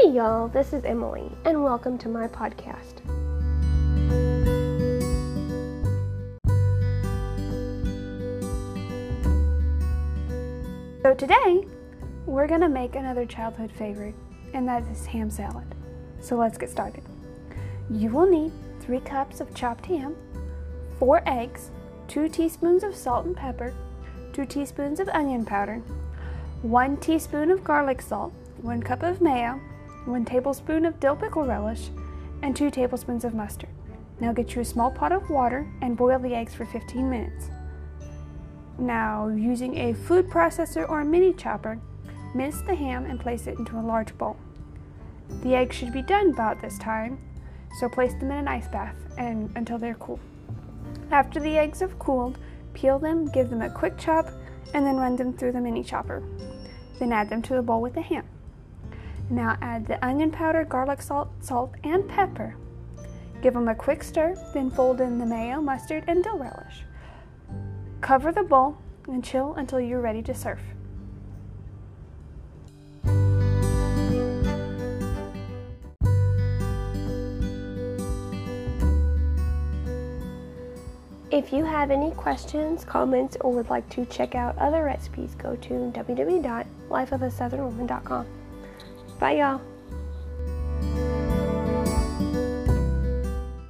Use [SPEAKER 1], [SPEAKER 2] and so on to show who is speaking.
[SPEAKER 1] Hey y'all, this is Emily, and welcome to my podcast. So today, we're going to make another childhood favorite, and that is ham salad. So let's get started. You will need 3 cups of chopped ham, 4 eggs, 2 teaspoons of salt and pepper, 2 teaspoons of onion powder, 1 teaspoon of garlic salt, 1 cup of mayo, 1 tablespoon of dill pickle relish, and 2 tablespoons of mustard. Now get you a small pot of water and boil the eggs for 15 minutes. Now, using a food processor or a mini chopper, mince the ham and place it into a large bowl. The eggs should be done about this time, so place them in an ice bath until they're cool. After the eggs have cooled, peel them, give them a quick chop, and then run them through the mini chopper. Then add them to the bowl with the ham. Now add the onion powder, garlic salt, and pepper. Give them a quick stir, then fold in the mayo, mustard, and dill relish. Cover the bowl and chill until you're ready to serve. If you have any questions, comments, or would like to check out other recipes, go to www.lifeofasouthernwoman.com. Bye, y'all.